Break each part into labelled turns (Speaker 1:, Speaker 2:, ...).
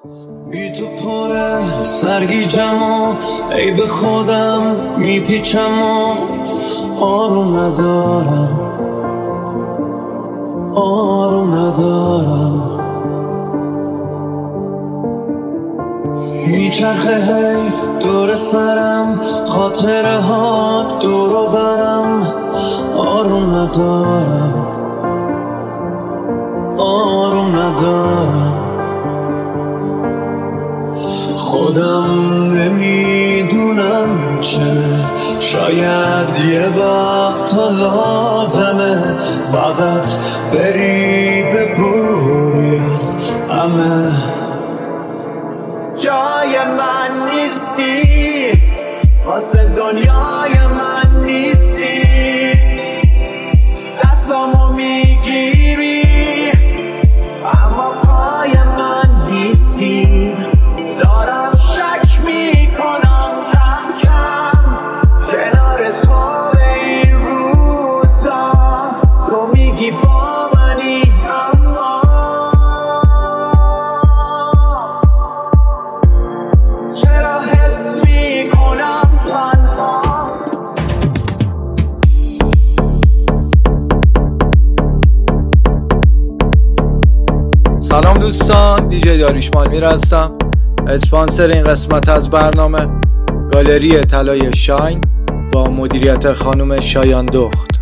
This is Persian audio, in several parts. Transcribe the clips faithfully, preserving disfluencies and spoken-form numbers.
Speaker 1: بی تو پره سرگیجم و ای به خودم میپیچم و آروم ندارم آروم ندارم میچرخه هی دور سرم خاطره ها دورو برم آروم ندارم آروم ندارم خودم نمیدونم چنه شاید یه وقت لازمه فقط بری به بوری از همه جای من نیستی واسه دنیای من نیستی دستامو میگیری اما پای من نیستی دارم شک میکنم کم کم کنار تو به این روزا تو میگی با منی اما چرا حس میکنم تنها
Speaker 2: سلام دوستان، دیجی داریوش مالمیر هستم. اسپانسر این قسمت از برنامه گالری طلای شاین با مدیریت خانم شایان دخت.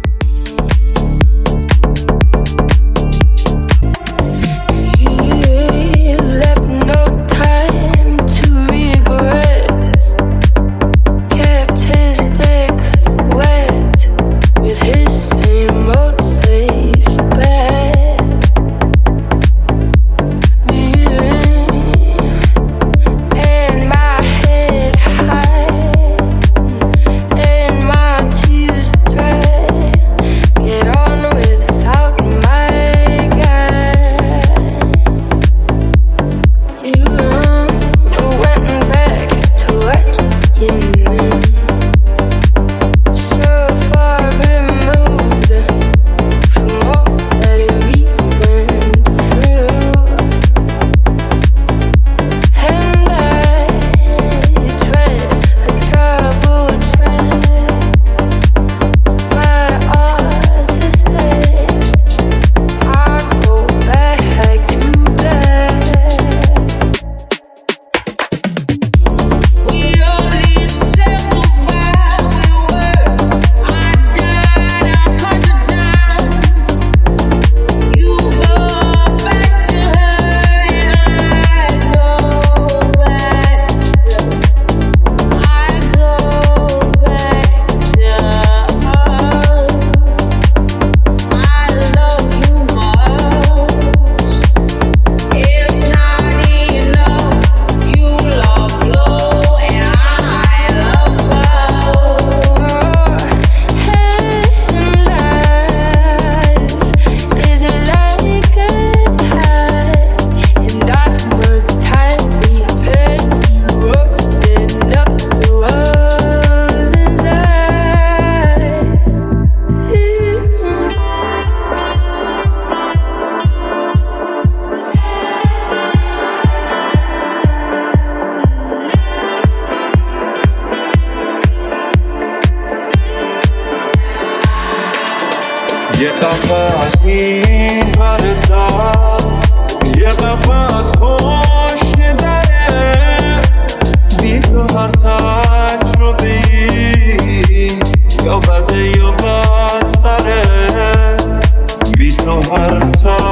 Speaker 1: یه قفص می‌پردم یه قفص پشت دره بی تو هر تجربه‌ای یا بده یا بدتره بی تو هر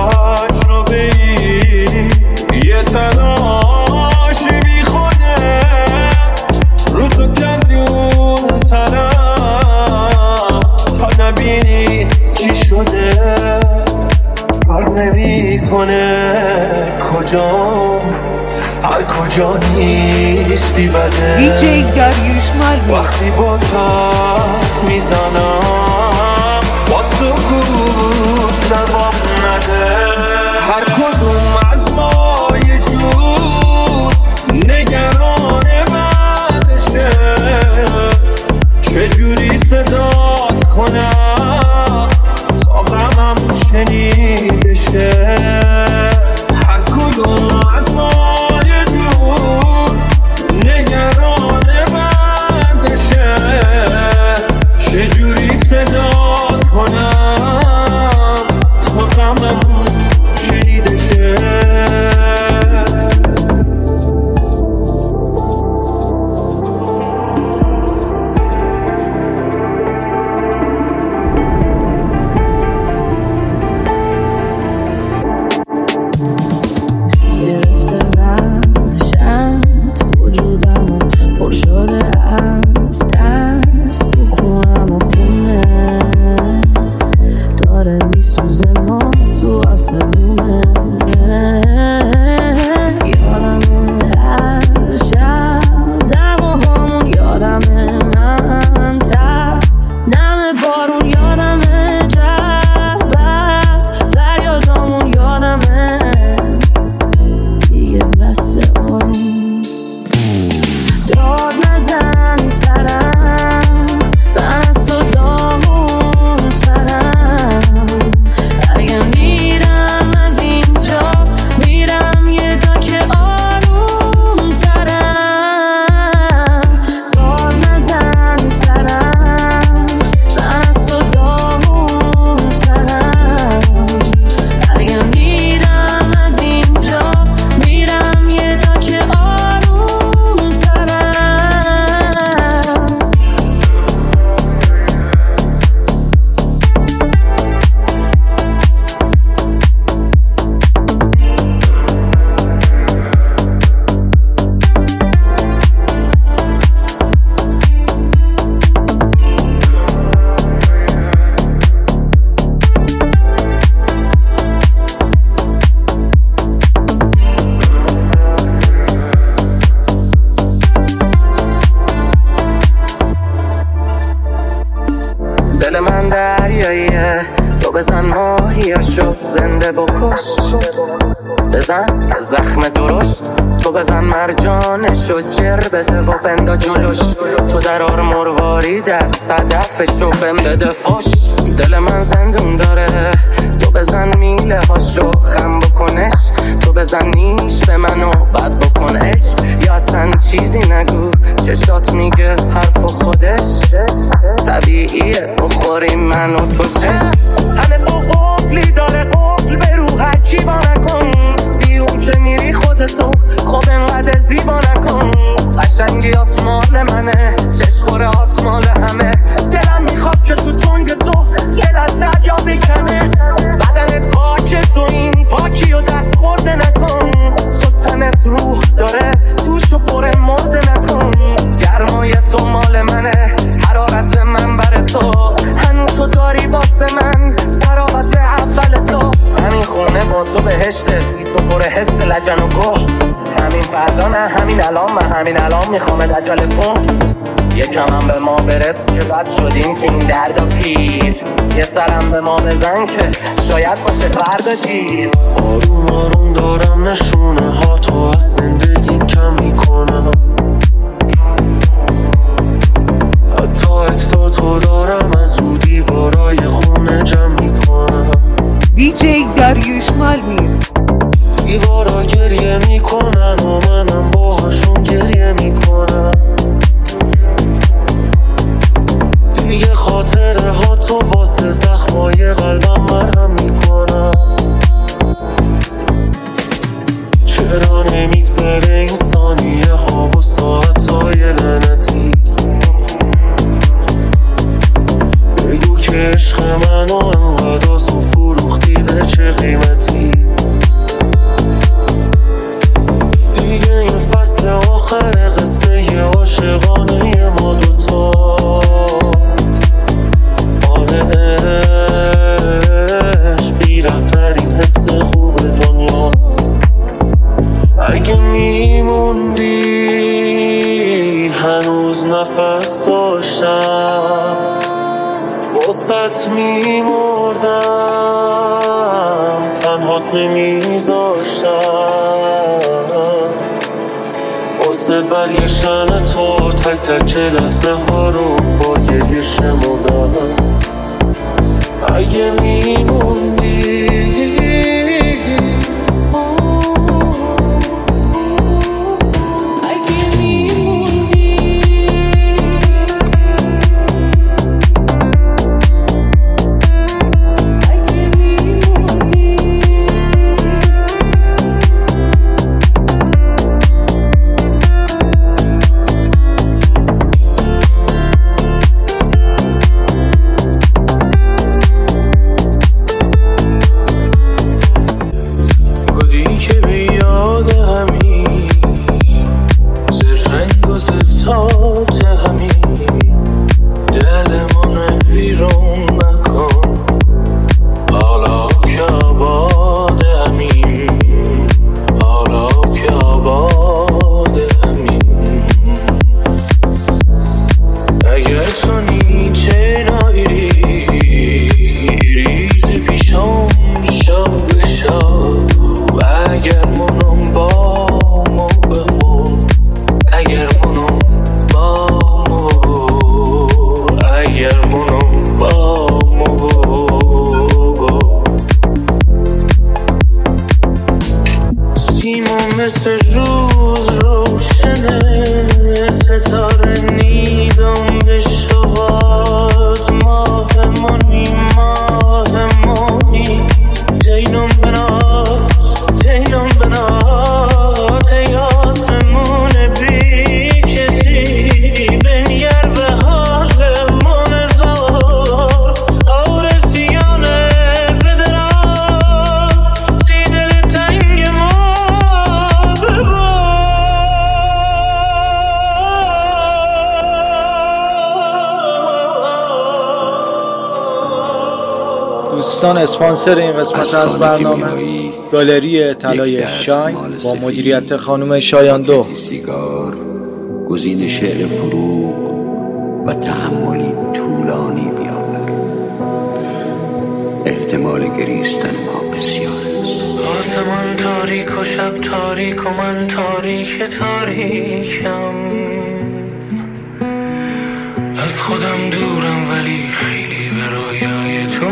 Speaker 1: تجربه‌ای یه تلاش بی خوده رو تو کردی اون طرف تا نبینی چی شده فرق نمی کنه کجام هر کجا نیستی بده
Speaker 3: دیجی داریوش مالمیر
Speaker 1: وقتی با تاک میزنم با سکوت جواب نده هر کدوم از ما یه جور نگران بعدشه چجوری صدات کنم تا غمم شنیده شه هر کدوم از ما یه
Speaker 4: یه زخم درشت تو بزن مرجانشو جر بده و بندا جلوش تو درار مروارید از صدفشو بم بده فش دل من زندون داره تو بزن میله هاشو خم بکنش تو بزن نیش به منو بد بکن عشق یا اصلا چیزی نگو چشات میگه حرف خودش طبیعیه بخوریم من و تو چشم همه تو قفلی داره قفل به رو هرکی با نکن بیرون که میری خودتو خب انقدر زیبا نکن قشنگیات مال منه چشخورهات مال همه دلم میخواد که تو تنگ تو یه لحظه یا بکنه بدنت پاکه تو این پاکی و دست خورده نکن تو تنت روح داره توشو پر مرده نکن گرمای تو مال منه حرارت من بر تو هنو تو داری واسه من تراوت اول تو همین خونه با تو بهشته ای تو پر حس لجن و گوه همین فردا نه همین الان من همین الان میخوام دجال کن یکم هم به ما برس که بد شدیم تو این درد و پیر یه سرم به ما بزن که شاید باشه فردا دیر
Speaker 1: آروم آروم دارم نشونه ها تو از زندگیم کم میکنم حتی اکسا تو دارم از او دیوارای خونه جمع میکنم
Speaker 3: دیجی داریوش مالمیر
Speaker 1: دیوارا گریه میکنن و منم باهاشون گریه میکنم دیگه خاطره ها تو واسه زخمای قلبم مرهم میکنم چرا نمیگذره این ثانیه ها و ساعت های لعنتی بگو که عشق منو انقدر آسون فروختی به چه قیمتی دیگه این فصل آخر قصه ی عاشقانه ما دوتا آره عشق بیرفترین حس خوب دنیاست اگه میموندی هنوز نفس داشتم واسط میمردم تنهات نمیذاشتم واسه برگشتن تو تک تک لحظه ها رو با گریه شمردم اگه میموندی
Speaker 2: دوستان اسپانسر این قسمت از برنامه گالری طلای شاین با مدیریت خانم شایاندو
Speaker 5: سیگار، گزین شعر فروغ و تحملی طولانی بیاور. احتمال گریستن ما بسیار است.
Speaker 1: آسمان تاریک و شب تاریک و من تاریک تاریکم، از خودم دورم ولی خیلی به رویای تو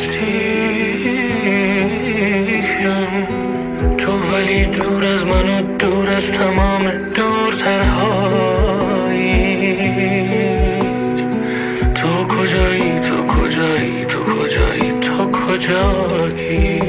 Speaker 1: نزدیکم. تو ولی دور از من و دور از تمام دورترهایی. تو کجایی تو کجایی تو کجایی تو کجایی؟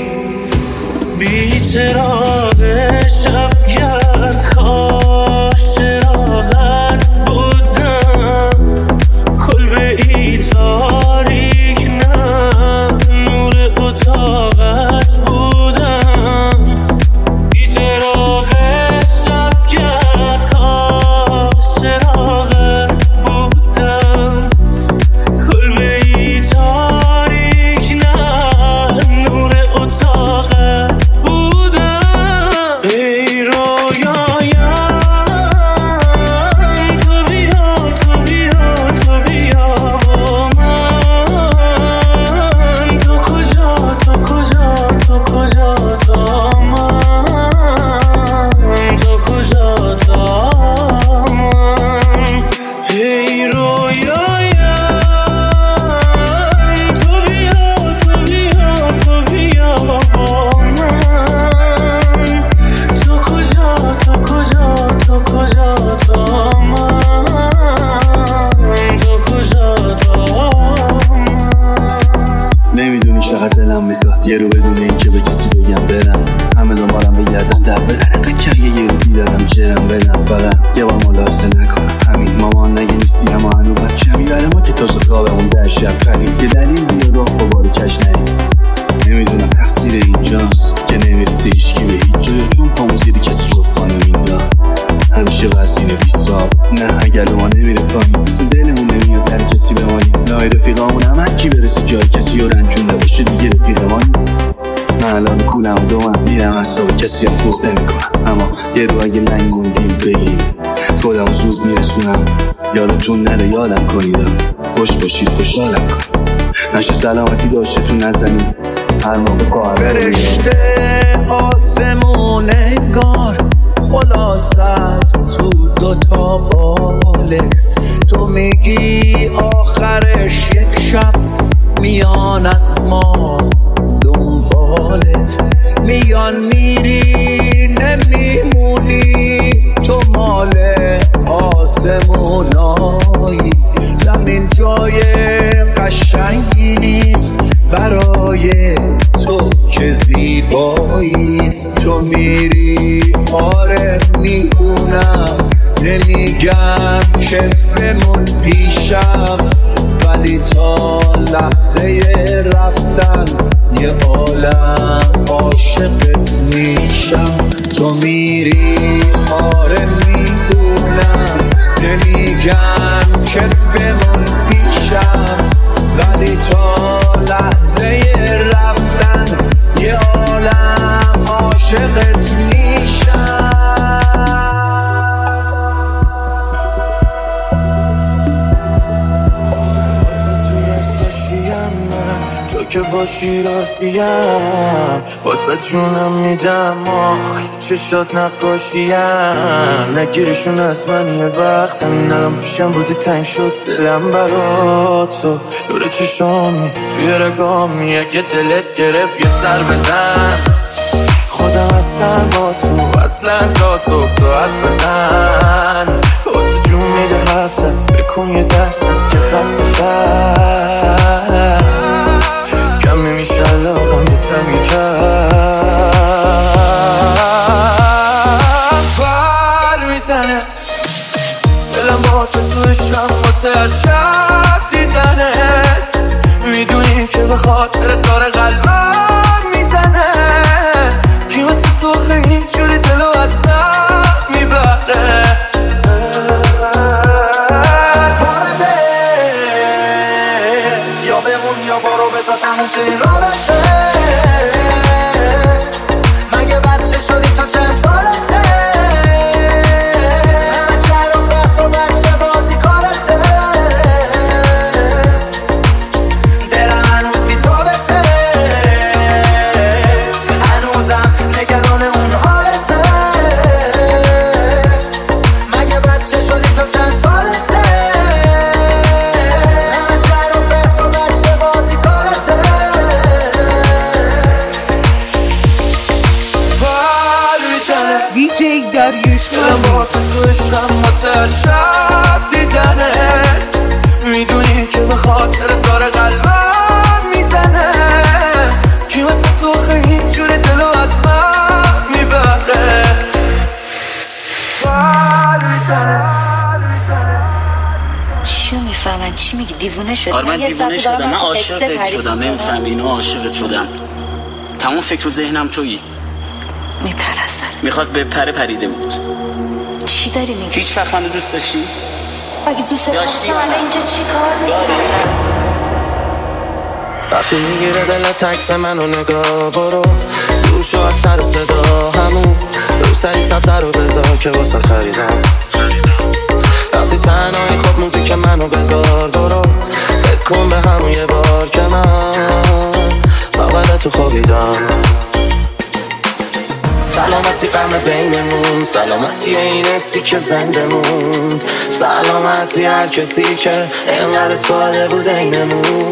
Speaker 1: بی چراغ شبگرد کاش چراغت بودم، کلبه ای تاریک نه نور اتاقت بودم. بی چراغ شبگرد کاش چراغت بودم، کلبه ای تاریک نه نور اتاقت بودم. ای رویایم تو بیا تو بیا تو بیا با من. تو کجا تو کجا تو کجا تا من، تو کجا تا من. ای رویایم تو بیا تو بیا تو بیا با من. تو کجا تو کجا تو کجا تا من، تو کجا تا من.
Speaker 6: نمیدونی چقدر دلم میخواد یه رو بدون این که به کسی بگم برم، همه دنبالم بگردن در بدن قکر یه رو دیدارم جرم بدم، فقط یه بار ملاحظه نکنم همین. مامان نگه نیستی اما هنو بچه میبره ما که تازه خوابمون در شب پرید، یه دلیل بیا راه با بارو کش نرید. نمیدونم تقصیر اینجاست که نمیرسی هیچکی به هیچ جایی، چون پامو زیری کسی جفانه مینداخت همیشه وزینه بی ساب. نه اگر ما نمیره پایین مثل دلمون نمیاد در کسی بمانی. نای رفیقامون هم هرکی برسی جای کسی و رنجون نباشه دیگه رفیقمانی. من الان کولم و دومم میرم اصاب کسی هم خود نمی کنم، اما یه رو اگه من موندیم بگیم خودم زود میرسونم. یادتون نره یادم کنیدم، خوش باشید خوشحالم کن، نشه سلامتی داشته تو نزنید هر موقع قاهره
Speaker 2: فرشته آسمون انگار خلاص است تو دوتا باله. تو میگی آخرش یک شب میان از ما دنبالت میان، میری نمیمونی. تو مال آسمونایی، زمین جای قشنگی نیست برای تو که زیبایی. تو میری آره میدونم، نمیگم که بمون پیشم، ولی تا لحظه رفتن یه عالم عاشقت میشم. تو میری آره میدونم، نمیگم که بمون پیشم، ولی تا لحظه رفتن یه عالم عاشقت میشم.
Speaker 1: تو که باشی راستیم واسه جونم میدم، آخ چشات نقاشیم. نگیرشون از من یه وقت همین الان پیشم بودی تنگ شد دلم برات. تو دور چشامی توی رگامی، اگه دلت گرفت یه سر بزن. خودم هستم با تو اصلا تا صبح تو حرف بزن. با تو جون میده حرفت بکن یه درست که خسته شد. کم نمیشه علاقم به تمی کرد. بر میزنه دلم واسه تو عشقم، واسه هر شب دیدنت. میدونی که به خاطر داره قلبم میزنه. کی واسه تو خیلی جوری دلو از راه میبره.
Speaker 7: فرده یا بمون یا برو بذار تموم شه این رابطه. مگه بچه شدی تو چند سالته؟ همه شهر و بس و بچه بازی کارته. دلم هنوز بی تو بته.
Speaker 3: دیجی داریوش
Speaker 1: مالمیر باز تو عشقم واسه هر شب دیدنت میدونی که به خاطر داره قلبم میزنه کی واسه تو خیلی اینجوری دلو از من میبره
Speaker 8: چی میفهمن چی میگی دیوونه شدی؟
Speaker 9: آره من دیوونه شدم، من عاشقت شدم، نمیفهمی اینو عاشقت شدم. تمام فکر و ذهنم تویی.
Speaker 8: میپرستن
Speaker 9: میخواست به پره پریده بود.
Speaker 8: چی داری میگی؟
Speaker 9: هیچ وقت منو دوست داشتی؟
Speaker 8: اگه دوست داشتی الان اینجا چی کار میکنی؟
Speaker 4: وقتی میگیره دلت تکس منو نگاه برو دور شو از سر صدا همون رو سری سبزه رو بذار که واسه خریدم وقتی تنهایی خب موزیک منو بذار برو فکر کن به همون یه بار که من بغل تو خوابیدم سلامتی غم بینمون سلامتی این حسی که زنده موند سلامتی هر کسی که اینقدر ساده بود اینمون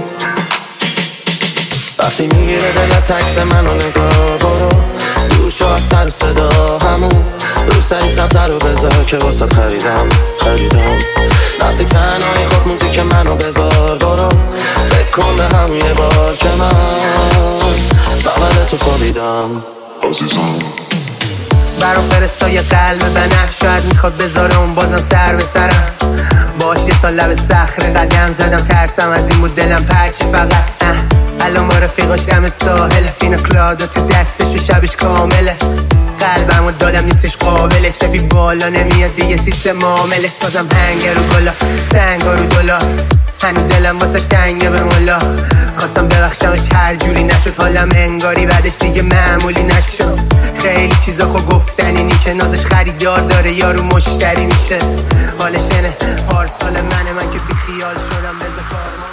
Speaker 4: وقتی میگیره دلت تکس منو نگاه برو دور شو از سر صدا همون رو سری سبزه رو بذار که واسه خریدم خریدم وقتی تنهایی خب موزیک منو بذار برو فکر کن به همون یه بار که من بغل تو خوابیدم عزیزم برام فرستای قلب بنفش شاید میخواد بذاره اون بازم سر به سرم باش یه سال لب صخره قدم زدم ترسم از این بود دلم پرچی فقط الان با رفیقاش دم ساحل پینا کلادا تو دستش و شبش کامله قلبمو دادم نیستش قابلش سپی بالا نمیاد دیگه سیستم عاملش بازم هنگ رو گلا سنگا رو دلا هنو دلم واسش تنگه به مولا خواستم ببخشمش هر جوری نشد حالم انگاری بعدش دیگه معمولی نشد خیلی چیزا خو گفتنی نی که نازش خریدار داره یارو مشتری میشه حالش اینه پارسال منه من که بیخیال شدم بذار کارمان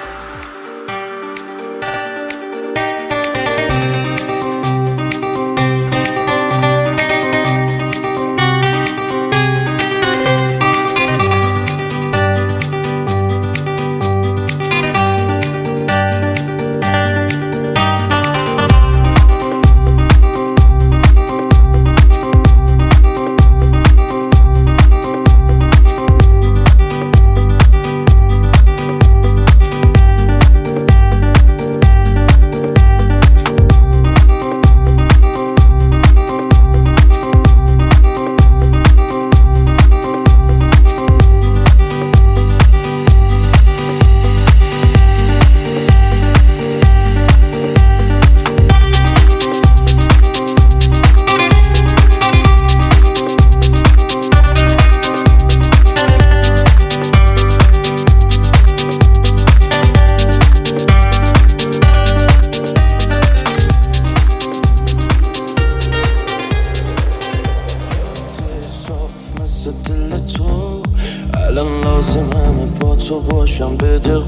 Speaker 4: الان لازم همه با تو باشم بده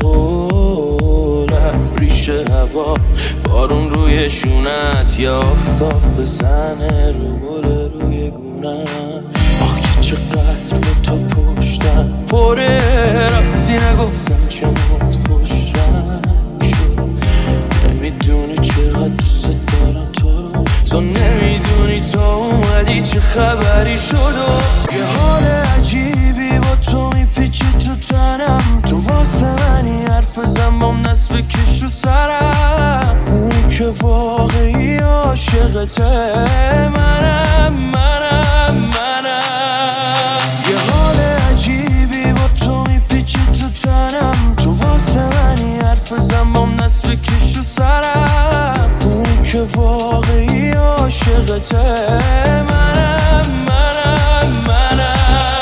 Speaker 4: قولم ریشه هوا بارون روی شونت یا آفتاب بزنه رو گل روی گونت آخ که چقدر با تو پشتم پره راستی نگفتم چه مود خوش رنگ شد نمیدونی چقدر دوست دارم تو رو تو نمیدونی تو اومدی چه خبری شد و یه حال عجیبی با تو میپیچی تو تنم تو واسه منی حرف زنبام دست بکش رو سرم اون که واقعی عاشقته منم منم منم یه حال عجیبی با تو میپیچی تو تنم تو واسه منی حرف زنبام دست بکش رو سرم اون که واقعی عاشقته منم منم منم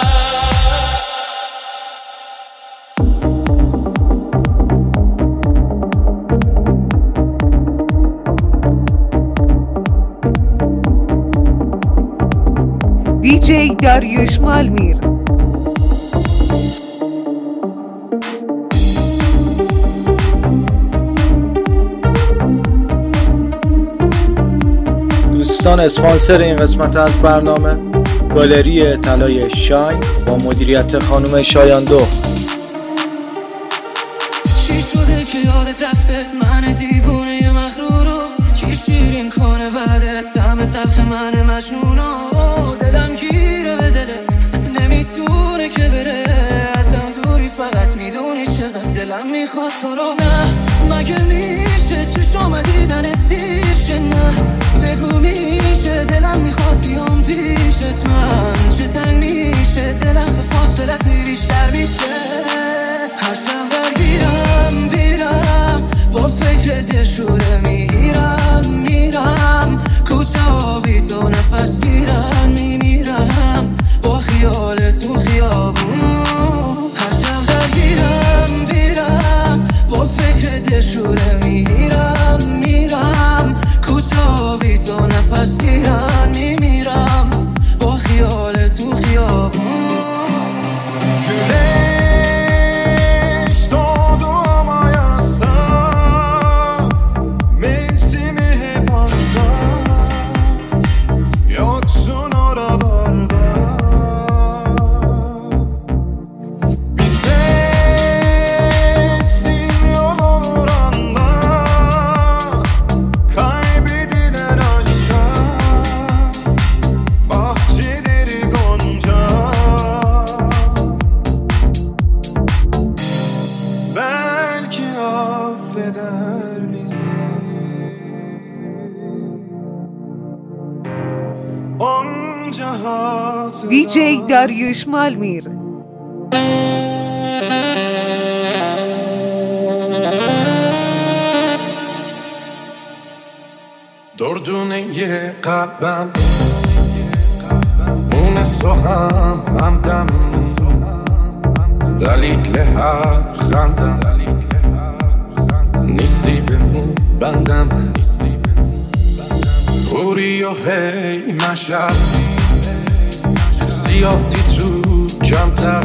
Speaker 3: دیجی داریوش مالمیر.
Speaker 2: دوستان اسپانسر این قسمت از برنامه گالری طلای شاین با مدیریت خانم شایاندو.
Speaker 10: چی شده که یادت رفته من دیوونه مغرورو کی شیرین کنه بعدت طعم تلخ من مجنونو تو رو نه مگه میشه چشم دیدن سیشه نه بگو میشه دلم میخواد بیام پیشت من چه تنگ میشه دلم تو فاصلتی بیشتر میشه هر شب درگیرم بیرم با فکر دلشوره میرم میرم کوچه ها بی تو نفس گیرم میمیرم با خیال تو خیابون هر شب درگیرم بیرم با فکر دلشوره میرم میرم کوچه ها بی تو نفس گیرم میمیرم با خیال تو خیابون
Speaker 3: دیجی داریوش مالمیر.
Speaker 1: دردونه یه قلبم مونس و هم همدم دلیل هر خندم نیستی به مون بندم خوری و هی مشب زیادی تو کمتر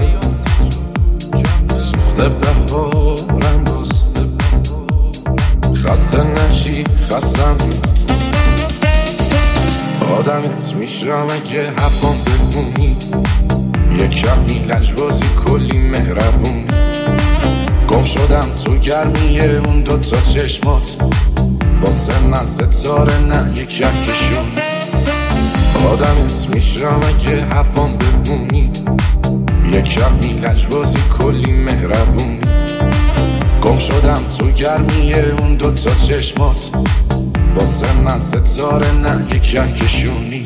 Speaker 1: سوخته بهارم باز خسته نشی خستم آدمت میشم اگه حفام بمونی یک کمی لجبازی کلی مهربونی گم شدم تو گرمیه اون دوتا چشمات واسه من ستاره نه یک کهکشون آدمت میشم اگه حفام بمونی یک کمی لجبازی کلی مهربونی گم شدم تو گرمیه اون دوتا چشمات واسه من ستاره نه یک کهکشونی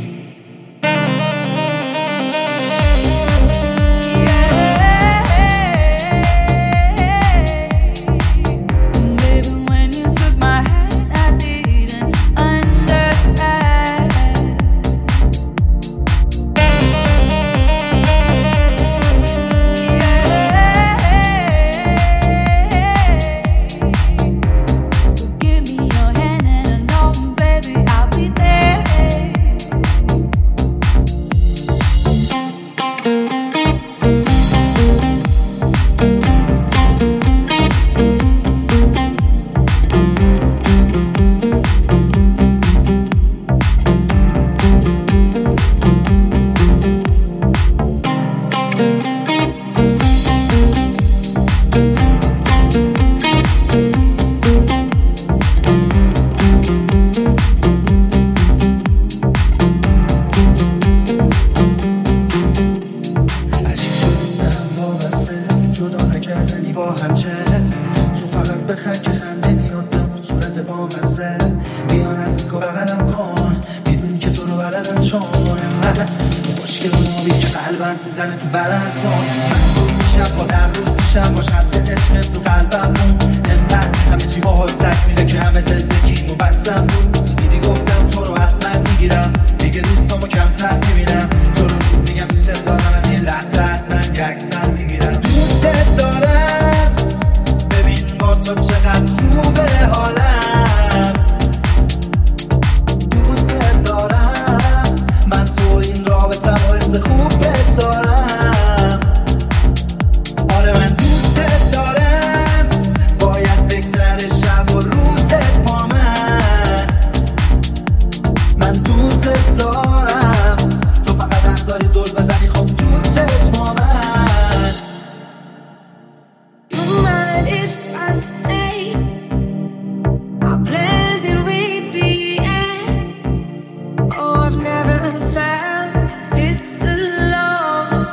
Speaker 11: I've never felt this alone.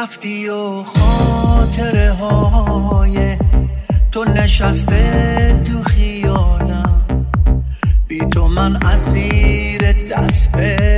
Speaker 11: رفتی و خاطره های تو نشسته تو خیالم، بی تو من اسیر دست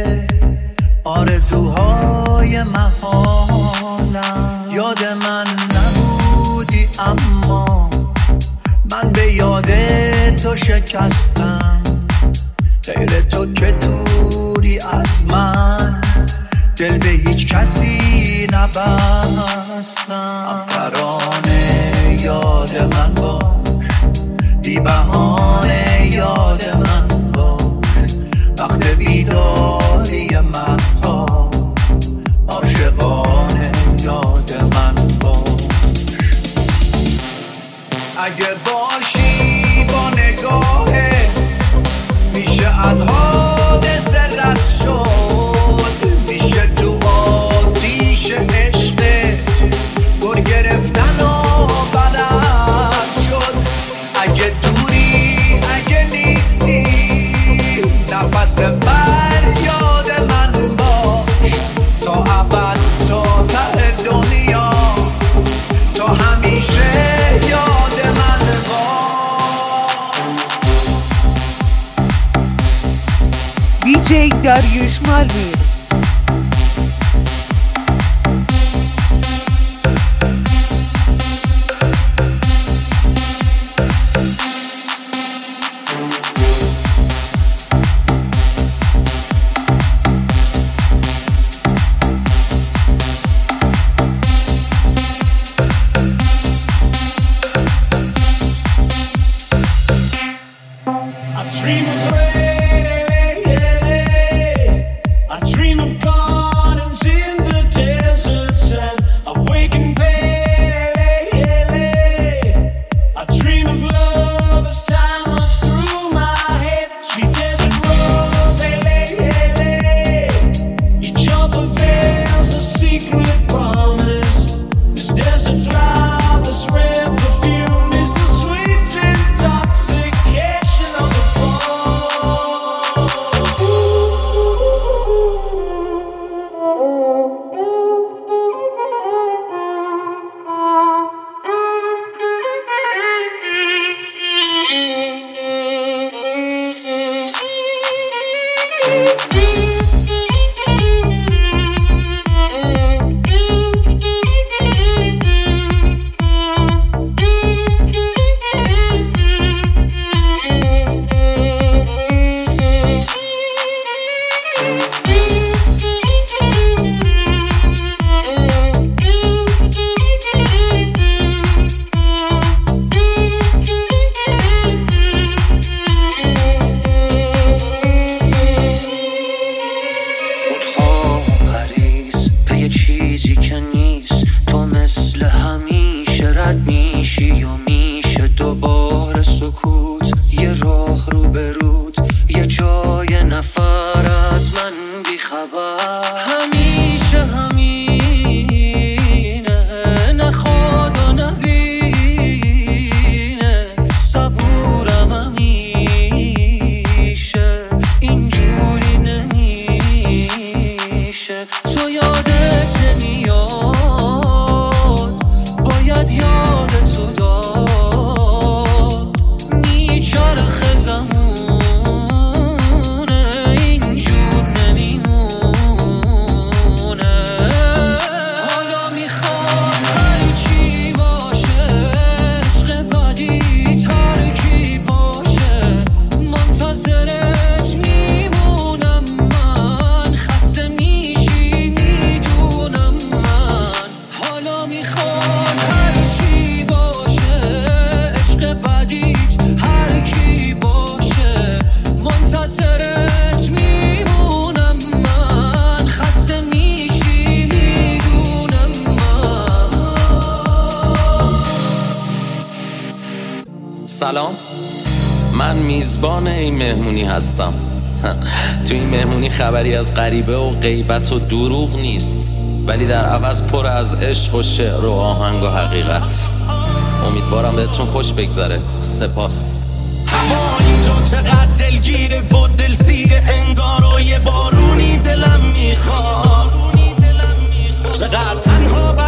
Speaker 11: آرزوهای محالم. یاد من نبودی اما من به یاد تو شکستم، غیر تو که دوری از من دل به هیچ کسی نبستم. پرانه یاد من باش، بی بهانه یاد من باش، وقت بیداری مهتاب عاشقانه یاد من باش. اگه باشی با نگاهت میشه از حادثه رد شد، میشه تو آتیش عشقت گر گرفتن و بلد شد. اگه دوری اگه نیستی نفس فریاد من باش، تا ابد تا ته دنیا تا همیشه یاد من باش.
Speaker 3: دیجی داریوش مالمیر.
Speaker 12: سلام، من میزبان این مهمونی هستم. تو این مهمونی خبری از غریبه و غیبت و دروغ نیست، ولی در عوض پر از عشق و شعر و آهنگ و حقیقت. امیدوارم بهتون خوش بگذره. سپاس.
Speaker 13: هوا اینجا چقدر دلگیره و دلسیره، انگار و یه بارونی دلم میخواد، چقدر تنها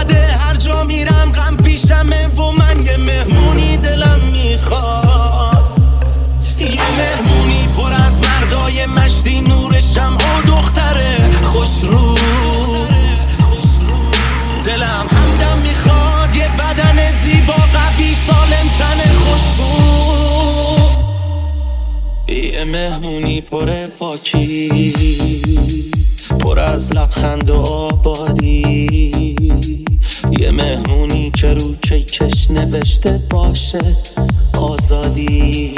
Speaker 12: مهمونی پر پاکی، پر از لبخند و آبادی، یه مهمونی که رو کیکش نوشته باشه آزادی،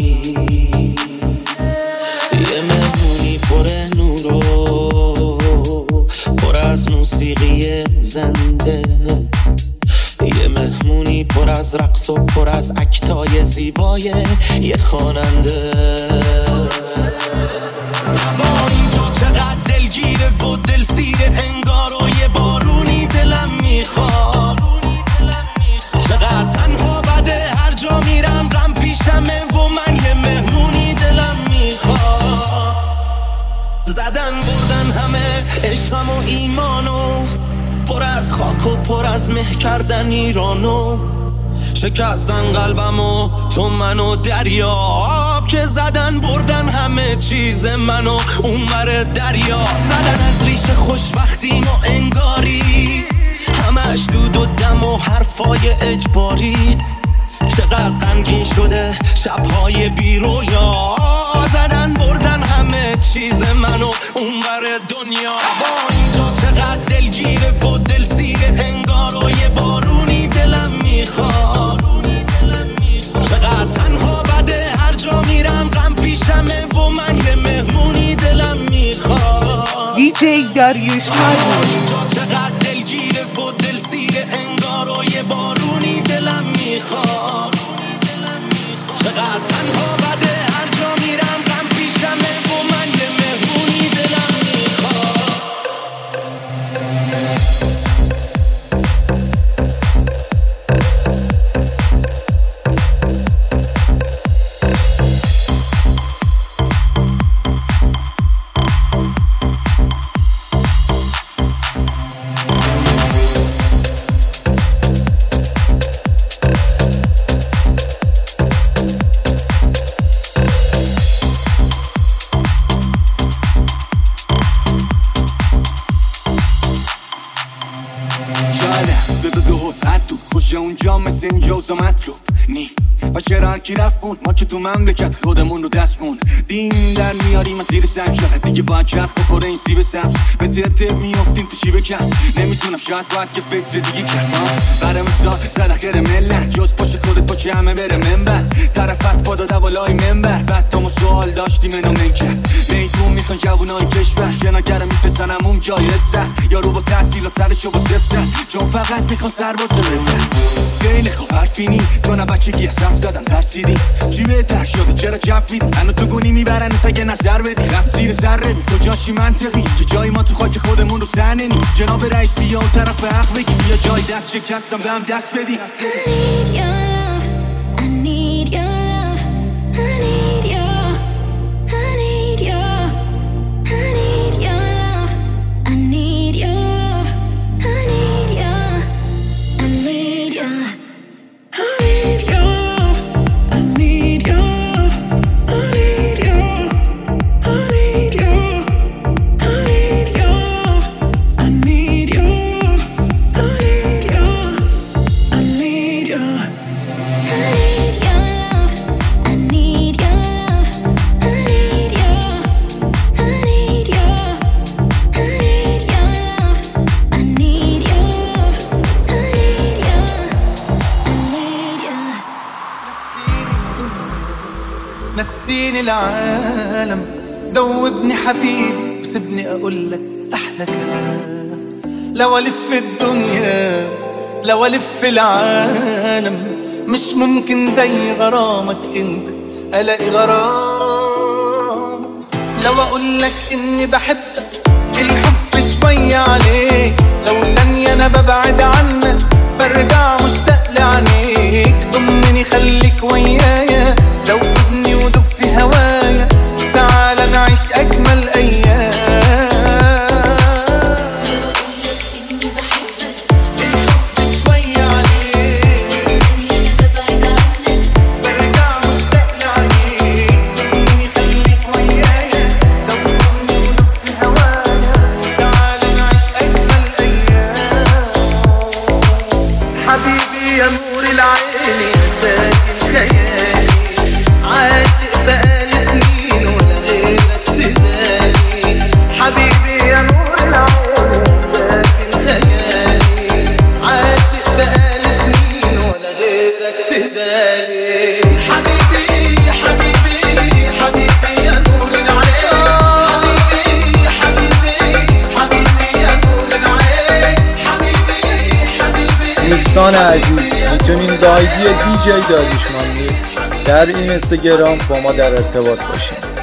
Speaker 12: یه مهمونی پر نور و پر از موسیقی زنده، یه مهمونی پر از رقص و پر از اکتای زیبای یه خواننده. وای اینجا چقدر دلگیره و دل سیره، انگار و یه بارونی دلم میخواد، چقدر تنها بده هر جا میرم غم پیشمه و من یه مهمونی دلم میخواد. زدن بردن همه عشقم و ایمانو، پر از خاک و پر از مه کردن ایرانو، شکستن قلبمو تو منو دریاب، که زدن بردن همه چیز منو اونور دریا، زدن از ریش خوشبختیم و انگاری، همش دود و دم و حرفای اجباری، چقدر غمگین شده شبهای بیرویا، زدن بردن همه چیز منو اونور دنیا. با اینجا چقدر دلگیره و دل سیره، انگار و یه بارونی دلم میخواد، چقدر تنها بده هر جا میرم غم پیشمه و من یه مهمونی دلم میخواد.
Speaker 3: دیجی داریوش مالمیر.
Speaker 12: اینجا چقدر دلگیره و دل سیره، انگار و یه بارونی دلم میخواد، چقدر تنها بده هر جا میرم غم پیشمه و من یه مهمونی دلم میخواد.
Speaker 11: اونجا مثل اینجا و مطلوب نی و چرا هرکی رفت بود، ما که تو مملکت خودمون رو دست مون دین در میاریم از زیر سنگ، شاید دیگه باید چرخ بخوره این سیب سبز، به تر تر میافتیم تو چی بکن، نمیتونم شاید باید که فکر دیگه کردم، برای مثال زد اخیر ملت جز پاچه خودت پاچه همه بره منبر، طرفت فاداده بالای منبر، بعد تا ما سوال داشتیم اینو منکر میتون میخوان جوونای کشور، شناگر میفرسن همون جای سخت، یارو با تحصیل و سرشو با سفسر، چون فقط میخوان سر بازه بتن. خیلی خوب حرفینی تو نه بچگی از حرف زدن ترسیدی، چی بهتر شده چرا جف میدی، منو تو گونی میبرن تا یه نظر بدی، رفت زیر سر بی کجاشی منطقی، که جای ما تو خاک خودمون رو سننی، جناب رئیس بیا و طرف حق بگی، بیا جای دست شکستم به هم دست بدی.
Speaker 14: نسيني العالم، دوبني حبيبي وسيبني اقول لك احلى كلام، لو الف الدنيا لو الف العالم، مش ممكن زي غرامك انت الاقي غرام، لو اقول لك اني بحبك الحب شوية عليك، لو ثانية انا ببعد عنك برجع مشتاق لعينيك، ضمني خليك ويايا، لو ابني ودب في هوايا، تعال نعيش أجمل أيام.
Speaker 2: دوستان عزیز میتونین با آیدی دی جی داریوش مانی در این اینستاگرام با ما در ارتباط باشین.